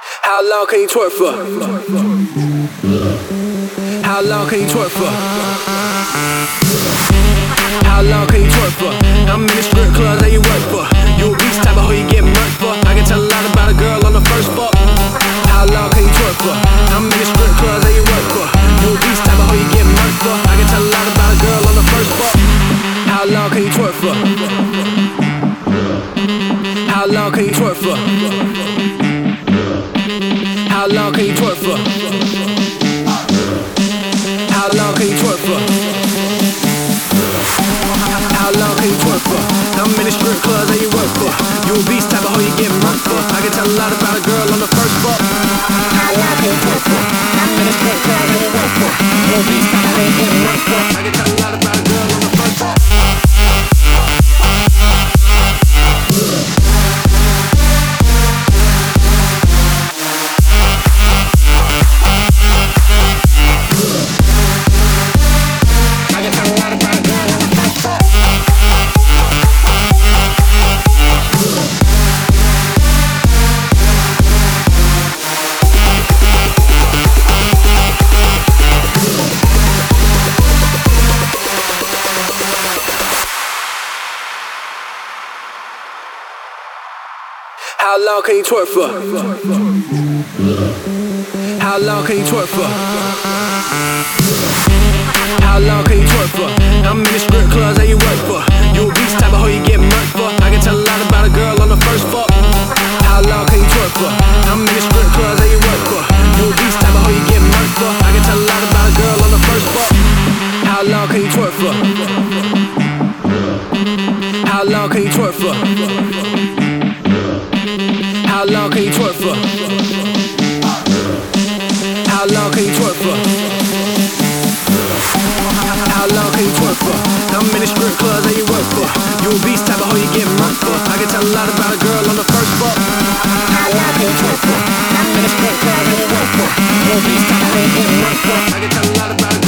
How long can you twerk for? How long can you twerk for? How long can you twerk for? How many strip clubs that you work for? You a beast type of hoe you get murked for. I can tell a lot about a girl on the first fuck. How long can you twerk for? How many strip clubs that you work for? You a beast type of hoe you get murked for. I can tell a lot about a girl on the first fuck. How long can you twerk for? How long can you twerk for? How long can you twerk for? How long can you twerk for? How long can you twerk for? How many strip clubs that you work for? You a beast type of hoe you get murked for. I can tell a lot about a girl on the first fuck. How long can you twerk for? How many strip clubs that you work for? You a beast type of hoe you get murked for. I can tell a lot about a girl on the first fuck. How long can you twerk for? How long can you twerk for? How long can you twerk for? How many strip clubs that you work for? You a beast type of hoe you get murked for. I can tell a lot about a girl on the first fuck. How long can you twerk for? How many strip clubs that you work for? You a beast type of hoe you get murked for. I can tell a lot about a girl on the first fuck. How long can you twerk for? How long can you twerk for? How long can you twerk for? How long can you twerk for? How long can you twerk for? How many strip clubs that you work for? You a beast type of hoe you get murked for. I can tell a lot about a girl on the first fuck. How long can you twerk for? How many strip clubs that you work for? You a beast type of hoe you get murked for. I can tell a lot about a